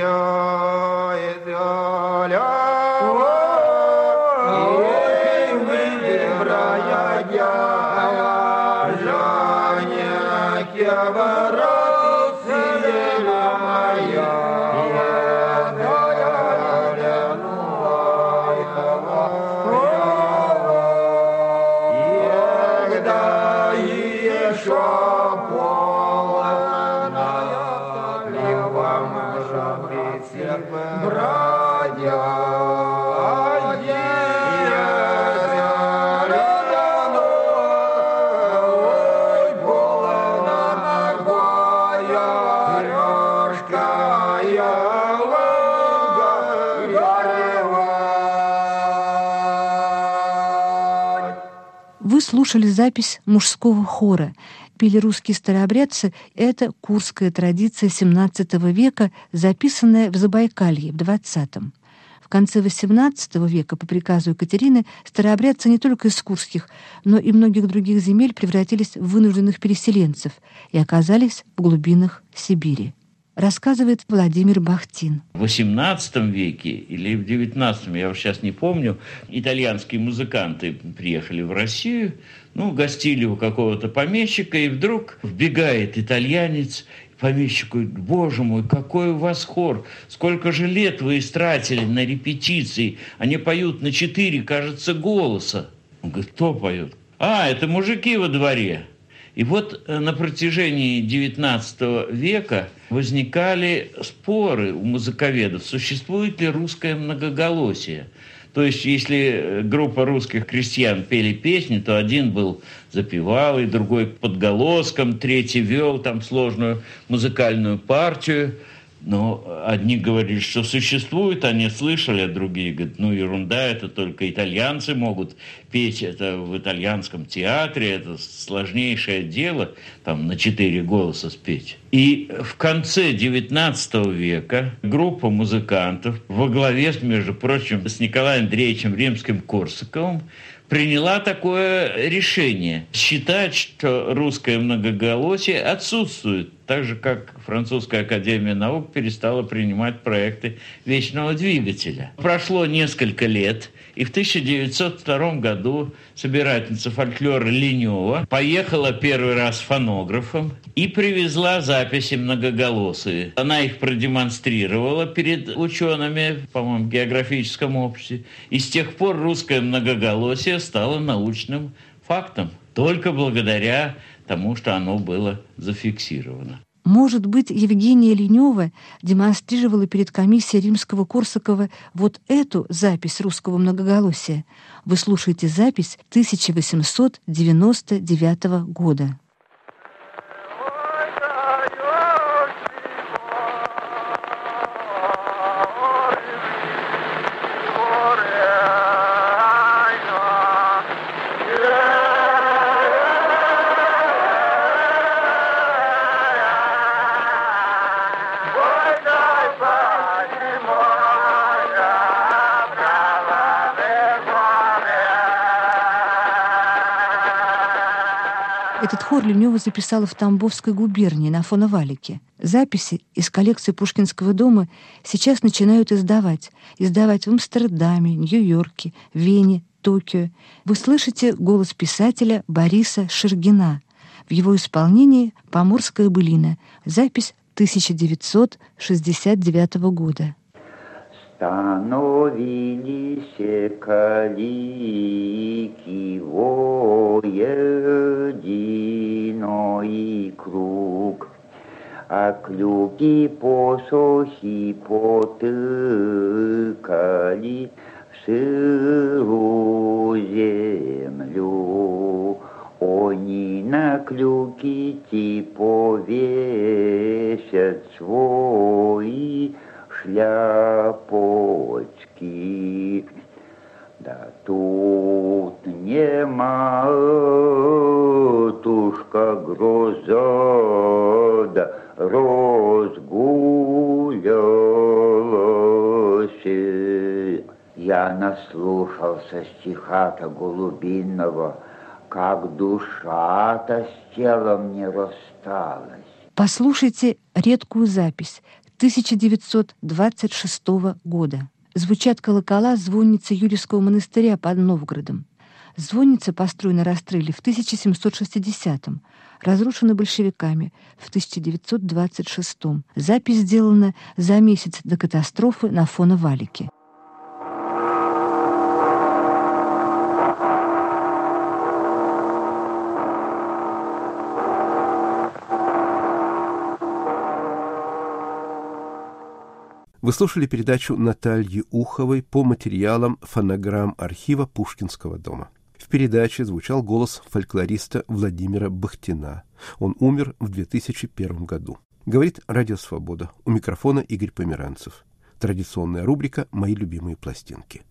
Вы слушали запись мужского хора. Пели русские старообрядцы. Это курская традиция XVII века, записанная в Забайкалье в XX. В конце XVIII века по приказу Екатерины старообрядцы не только из курских, но и многих других земель превратились в вынужденных переселенцев и оказались в глубинах Сибири. Рассказывает Владимир Бахтин. В XVIII веке или в XIX, я уже сейчас не помню, итальянские музыканты приехали в Россию, гостили у какого-то помещика, и вдруг вбегает итальянец, помещик говорит: «Боже мой, какой у вас хор! Сколько же лет вы истратили на репетиции! Они поют на 4, кажется, голоса». Он говорит: «Кто поет?» «Это мужики во дворе». И на протяжении XIX века возникали споры у музыковедов, существует ли русское многоголосие. То есть, если группа русских крестьян пели песни, то один был запевал, и другой подголоском, третий вел там сложную музыкальную партию. Но одни говорили, что существует, они слышали, а другие говорят, ну ерунда, это только итальянцы могут петь, это в итальянском театре, это сложнейшее дело, там на 4 голоса спеть. И в конце XIX века группа музыкантов во главе, между прочим, с Николаем Андреевичем Римским-Корсаковым приняла такое решение – считать, что русское многоголосие отсутствует, так же, как Французская академия наук перестала принимать проекты вечного двигателя. Прошло несколько лет, и в 1902 году собирательница фольклора Линева поехала первый раз фонографом и привезла записи многоголосые. Она их продемонстрировала перед учеными, по-моему, в географическом обществе. И с тех пор русское многоголосие стало научным фактом, только благодаря тому, что оно было зафиксировано. Может быть, Евгения Линева демонстрировала перед комиссией Римского-Корсакова вот эту запись русского многоголосия. Вы слушаете запись 1899 года. Этот хор Линева записала в Тамбовской губернии на Фоновалике. Записи из коллекции Пушкинского дома сейчас начинают издавать. Издавать в Амстердаме, Нью-Йорке, Вене, Токио. Вы слышите голос писателя Бориса Шергина. В его исполнении «Поморская былина». Запись 1969 года. Становились калики воединой круг, а клюки посохи потыкали в сырую землю. Они на клюки повесят свои шляпочки. Да тут не матушка гроза, да разгулялась. Я наслушался стиха-то Голубиного, как душа-то с телом не рассталась. Послушайте редкую запись 1926 года. Звучат колокола звонницы Юрьевского монастыря под Новгородом. Звонница построена расстреле в 1760-м, разрушена большевиками в 1926-м. Запись сделана за месяц до катастрофы на Фоновалике. Вы слушали передачу Натальи Уховой по материалам фонограмм архива Пушкинского дома. В передаче звучал голос фольклориста Владимира Бахтина. Он умер в 2001 году. Говорит Радио Свобода. У микрофона Игорь Померанцев. Традиционная рубрика «Мои любимые пластинки».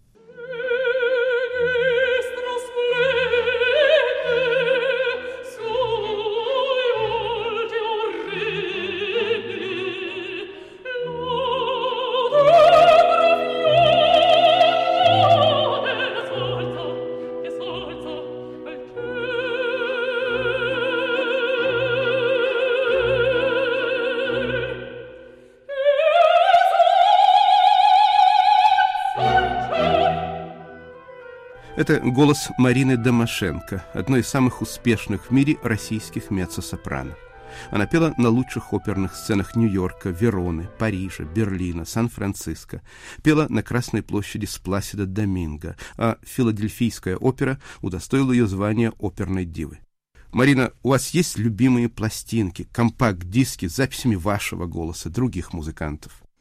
Это голос Марины Домашенко, одной из самых успешных в мире российских меццо-сопрано. Она пела на лучших оперных сценах Нью-Йорка, Вероны, Парижа, Берлина, Сан-Франциско. Пела на Красной площади с Пласидо Доминго, а Филадельфийская опера удостоила ее звания оперной дивы. Марина, у вас есть любимые пластинки, компакт-диски с записями вашего голоса, других музыкантов?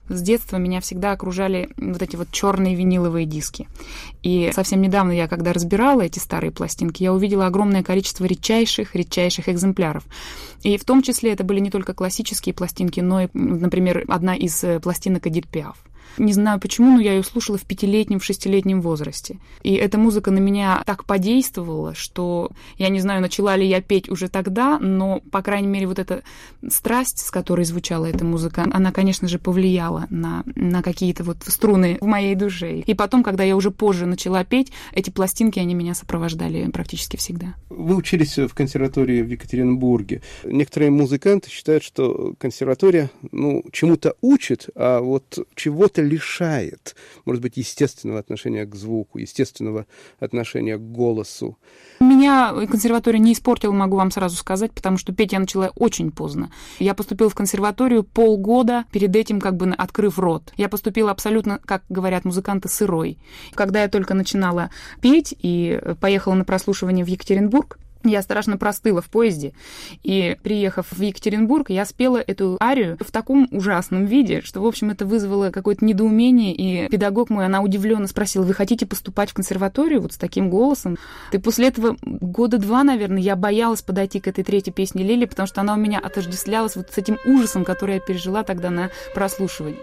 С детства меня всегда окружали вот эти вот черные виниловые диски. И совсем недавно я, когда разбирала эти старые пластинки, я увидела огромное количество редчайших экземпляров. И в том числе это были не только классические пластинки, но и, например, одна из пластинок Эдит Пиаф. Не знаю почему, но я ее слушала в 5-летнем, в 6-летнем возрасте. И эта музыка на меня так подействовала, что, я не знаю, начала ли я петь уже тогда, но, по крайней мере, вот эта страсть, с которой звучала эта музыка, она, конечно же, повлияла на какие-то вот струны в моей душе. И потом, когда я уже позже начала петь, эти пластинки, они меня сопровождали практически всегда. Вы учились в консерватории в Екатеринбурге. Некоторые музыканты считают, что консерватория, чему-то учит, а вот чего-то лишает, может быть, естественного отношения к звуку, естественного отношения к голосу. Меня консерватория не испортила, могу вам сразу сказать, потому что петь я начала очень поздно. Я поступила в консерваторию полгода перед этим, открыв рот. Я поступила абсолютно, как говорят музыканты, сырой. Когда я только начинала петь и поехала на прослушивание в Екатеринбург, я страшно простыла в поезде, и, приехав в Екатеринбург, я спела эту арию в таком ужасном виде, что, в общем, это вызвало какое-то недоумение, и педагог мой, она удивленно спросила: вы хотите поступать в консерваторию вот с таким голосом? И после этого 2 года, наверное, я боялась подойти к этой третьей песне Лели, потому что она у меня отождествлялась вот с этим ужасом, который я пережила тогда на прослушивании.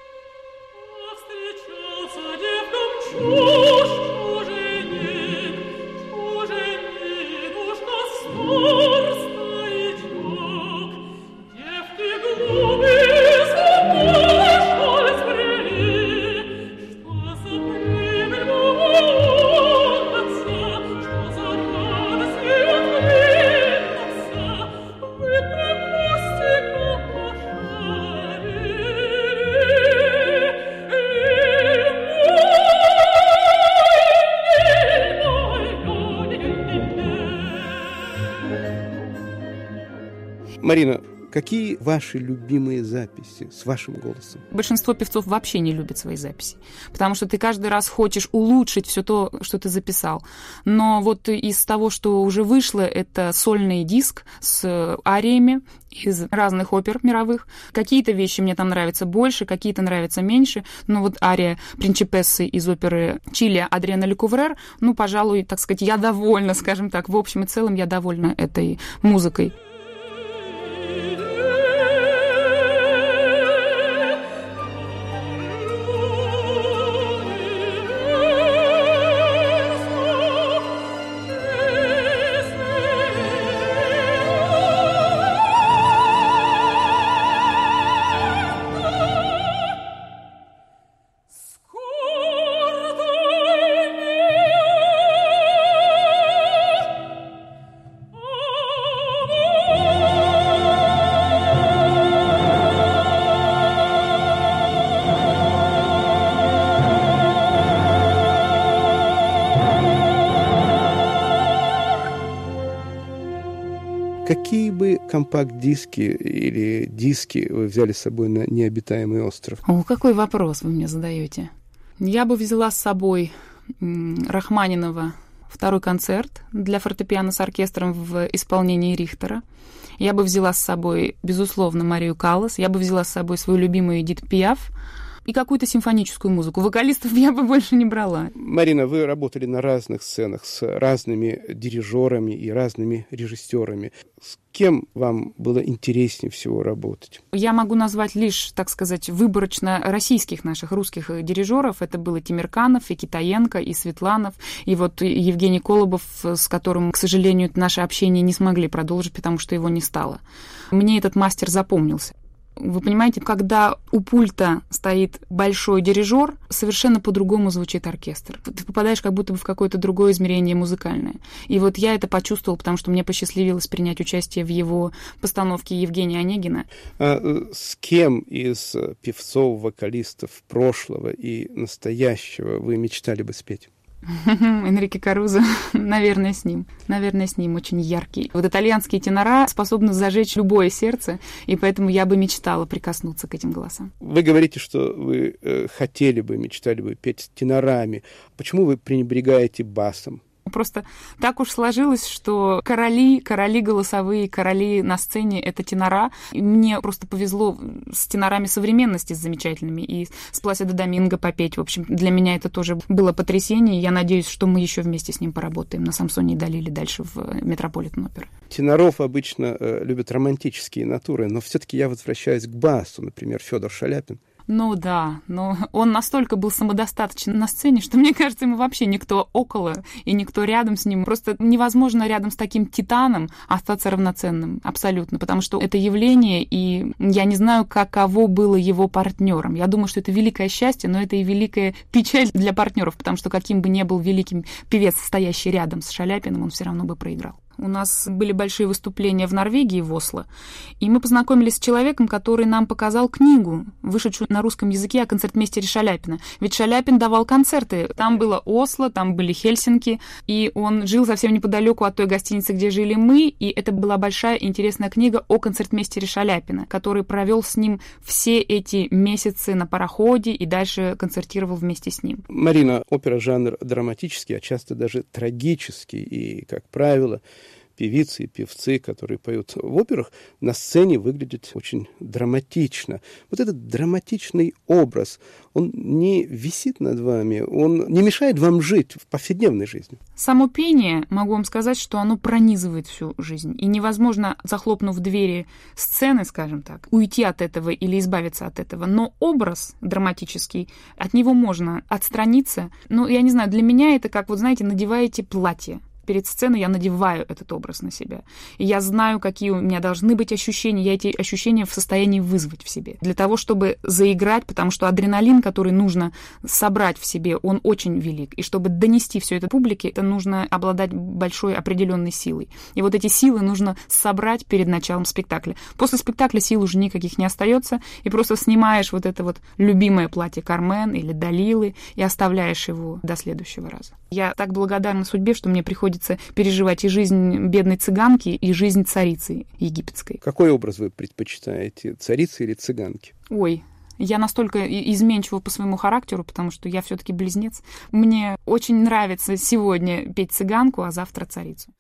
Марина, какие ваши любимые записи с вашим голосом? Большинство певцов вообще не любят свои записи, потому что ты каждый раз хочешь улучшить все то, что ты записал. Но вот из того, что уже вышло, это сольный диск с ариями из разных опер мировых. Какие-то вещи мне там нравятся больше, какие-то нравятся меньше. Но вот ария «Принчипессы» из оперы Чили Адриана Лекуврер, пожалуй, так сказать, я довольна, скажем так. В общем и целом я довольна этой музыкой. Какие бы компакт-диски или диски вы взяли с собой на необитаемый остров? О, какой вопрос вы мне задаете. Я бы взяла с собой Рахманинова «Второй концерт» для фортепиано с оркестром в исполнении Рихтера. Я бы взяла с собой, безусловно, Марию Каллас. Я бы взяла с собой свою любимую Эдит Пиаф и какую-то симфоническую музыку. Вокалистов я бы больше не брала. Марина, вы работали на разных сценах с разными дирижерами и разными режиссерами. С кем вам было интереснее всего работать? Я могу назвать лишь, так сказать, выборочно российских наших русских дирижеров. Это было Тимирканов, и Китаенко, и Светланов, и вот Евгений Колобов, с которым, к сожалению, наше общение не смогли продолжить, потому что его не стало. Мне этот мастер запомнился. Вы понимаете, когда у пульта стоит большой дирижер, совершенно по-другому звучит оркестр. Ты попадаешь как будто бы в какое-то другое измерение музыкальное. И вот я это почувствовала, потому что мне посчастливилось принять участие в его постановке Евгения Онегина. А с кем из певцов, вокалистов прошлого и настоящего вы мечтали бы спеть? Энрике Карузо, наверное, с ним. Наверное, с ним очень яркий. Вот итальянские тенора способны зажечь любое сердце, и поэтому я бы мечтала прикоснуться к этим голосам. Вы говорите, что вы хотели бы, мечтали бы петь с тенорами. Почему вы пренебрегаете басом? Просто так уж сложилось, что короли голосовые, короли на сцене — это тенора. И мне просто повезло с тенорами современности, с замечательными, и с Пласидо Доминго попеть. В общем, для меня это тоже было потрясение. Я надеюсь, что мы еще вместе с ним поработаем на Самсоне и Далиле дальше в Метрополитен-опера. Теноров обычно любят романтические натуры, но все-таки я возвращаюсь к басу, например, Федор Шаляпин. Ну да, но он настолько был самодостаточен на сцене, что, мне кажется, ему вообще никто около и никто рядом с ним. Просто невозможно рядом с таким титаном остаться равноценным, абсолютно, потому что это явление, и я не знаю, каково было его партнером. Я думаю, что это великое счастье, но это и великая печаль для партнеров, потому что каким бы ни был великим певец, стоящий рядом с Шаляпиным, он все равно бы проиграл. У нас были большие выступления в Норвегии, в Осло, и мы познакомились с человеком, который нам показал книгу, вышедшую на русском языке, о концертмейстере Шаляпина. Ведь Шаляпин давал концерты. Там было Осло, там были Хельсинки, и он жил совсем неподалеку от той гостиницы, где жили мы, и это была большая интересная книга о концертмейстере Шаляпина, который провел с ним все эти месяцы на пароходе и дальше концертировал вместе с ним. Марина, опера — жанр драматический, а часто даже трагический, и, как правило, певицы и певцы, которые поют в операх, на сцене выглядят очень драматично. Вот этот драматичный образ, он не висит над вами, он не мешает вам жить в повседневной жизни. Само пение, могу вам сказать, что оно пронизывает всю жизнь. И невозможно, захлопнув двери сцены, скажем так, уйти от этого или избавиться от этого. Но образ драматический, от него можно отстраниться. Ну, я не знаю, для меня это как, вот знаете, надеваете платье. Перед сценой я надеваю этот образ на себя. И я знаю, какие у меня должны быть ощущения. Я эти ощущения в состоянии вызвать в себе. Для того, чтобы заиграть, потому что адреналин, который нужно собрать в себе, он очень велик. И чтобы донести все это публике, это нужно обладать большой определенной силой. И вот эти силы нужно собрать перед началом спектакля. После спектакля сил уже никаких не остается. И просто снимаешь вот это вот любимое платье Кармен или Далилы и оставляешь его до следующего раза. Я так благодарна судьбе, что мне приходится переживать и жизнь бедной цыганки, и жизнь царицы египетской. Какой образ вы предпочитаете, царицы или цыганки? Ой, я настолько изменчива по своему характеру, потому что я все-таки близнец. Мне очень нравится сегодня петь цыганку, а завтра царицу.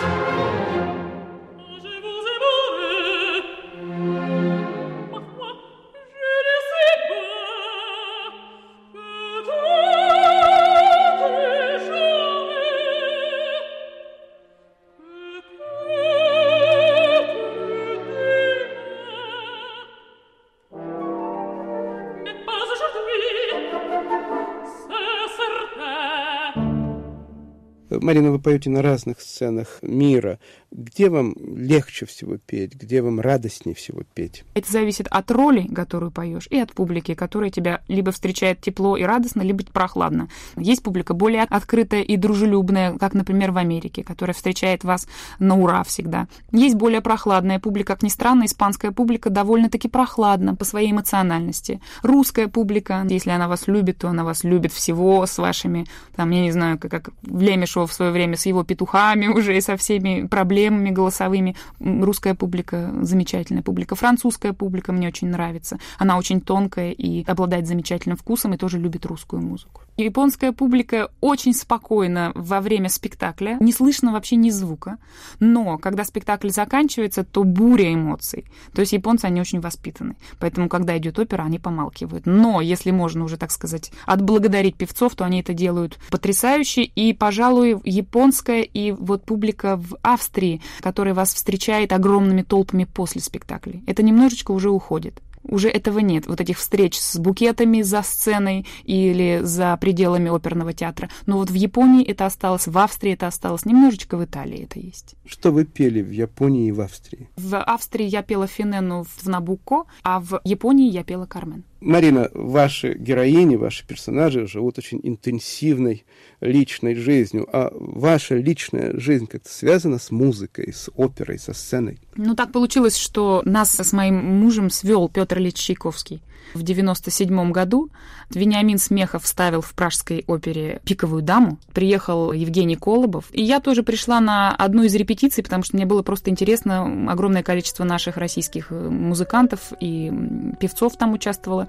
Марина, вы поете на разных сценах мира. Где вам легче всего петь? Где вам радостнее всего петь? Это зависит от роли, которую поешь, и от публики, которая тебя либо встречает тепло и радостно, либо прохладно. Есть публика более открытая и дружелюбная, как, например, в Америке, которая встречает вас на ура всегда. Есть более прохладная публика, как ни странно, испанская публика довольно-таки прохладна по своей эмоциональности. Русская публика, если она вас любит, то она вас любит всего с вашими, там, я не знаю, как Лемешева в свое время с его петухами уже и со всеми проблемами голосовыми. Русская публика замечательная публика. Французская публика мне очень нравится. Она очень тонкая и обладает замечательным вкусом и тоже любит русскую музыку. Японская публика очень спокойна во время спектакля. Не слышно вообще ни звука. Но когда спектакль заканчивается, то буря эмоций. То есть японцы, они очень воспитаны. Поэтому, когда идет опера, они помалкивают. Но если можно уже, так сказать, отблагодарить певцов, то они это делают потрясающе. И, пожалуй, японская и вот публика в Австрии, которая вас встречает огромными толпами после спектаклей, это немножечко уже уходит. Уже этого нет, вот этих встреч с букетами за сценой или за пределами оперного театра. Но вот в Японии это осталось, в Австрии это осталось, немножечко в Италии это есть. Что вы пели в Японии и в Австрии? В Австрии я пела Финенну в Набукко, а в Японии я пела Кармен. Марина, ваши героини, ваши персонажи живут очень интенсивной личной жизнью, а ваша личная жизнь как-то связана с музыкой, с оперой, со сценой? Ну, так получилось, что нас с моим мужем свел Петр Ильич Чайковский. В 1997 году Вениамин Смехов ставил в Пражской опере «Пиковую даму». Приехал Евгений Колобов. И я тоже пришла на одну из репетиций, потому что мне было просто интересно. Огромное количество наших российских музыкантов и певцов там участвовало.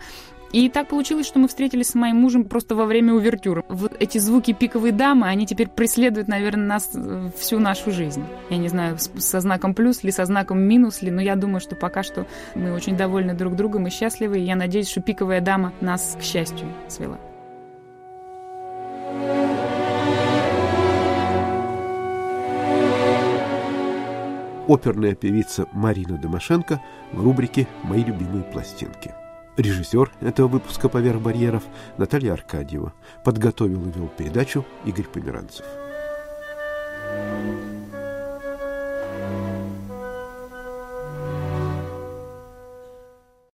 И так получилось, что мы встретились с моим мужем просто во время увертюры. Вот эти звуки «Пиковой дамы», они теперь преследуют, наверное, нас всю нашу жизнь. Я не знаю, со знаком плюс ли, со знаком минус ли, но я думаю, что пока что мы очень довольны друг другом и счастливы, и я надеюсь, что «Пиковая дама» нас к счастью свела. Оперная певица Марина Домашенко в рубрике «Мои любимые пластинки». Режиссер этого выпуска «Поверх барьеров» Наталья Аркадьева. Подготовил и вел передачу Игорь Померанцев.